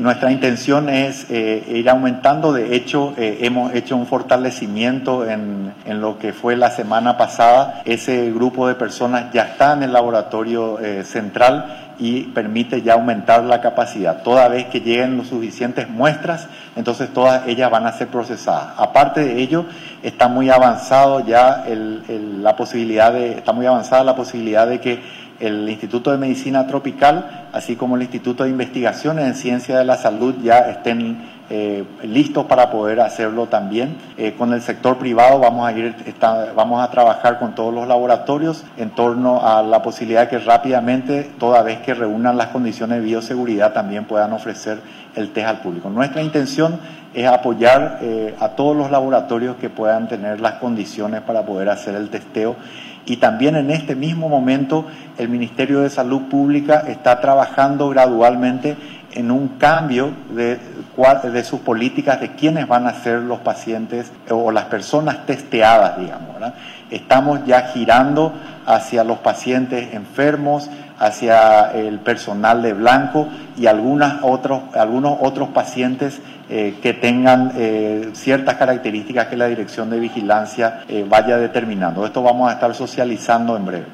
nuestra intención es ir aumentando. De hecho, hemos hecho un fortalecimiento en lo que fue la semana pasada. Ese grupo de personas ya está en el laboratorio central y permite ya aumentar la capacidad. Toda vez que lleguen las suficientes muestras, entonces todas ellas van a ser procesadas. Aparte de ello, está muy avanzado ya la posibilidad de que el Instituto de Medicina Tropical, así como el Instituto de Investigaciones en Ciencia de la Salud, ya estén listos para poder hacerlo también. Con el sector privado vamos a trabajar con todos los laboratorios en torno a la posibilidad de que rápidamente, toda vez que reúnan las condiciones de bioseguridad, también puedan ofrecer el test al público. Nuestra intención es apoyar a todos los laboratorios que puedan tener las condiciones para poder hacer el testeo. Y también en este mismo momento el Ministerio de Salud Pública está trabajando gradualmente en un cambio de sus políticas de quiénes van a ser los pacientes o las personas testeadas, digamos, ¿verdad? Estamos ya girando hacia los pacientes enfermos, hacia el personal de blanco y algunos otros pacientes que tengan ciertas características que la Dirección de Vigilancia vaya determinando. Esto vamos a estar socializando en breve.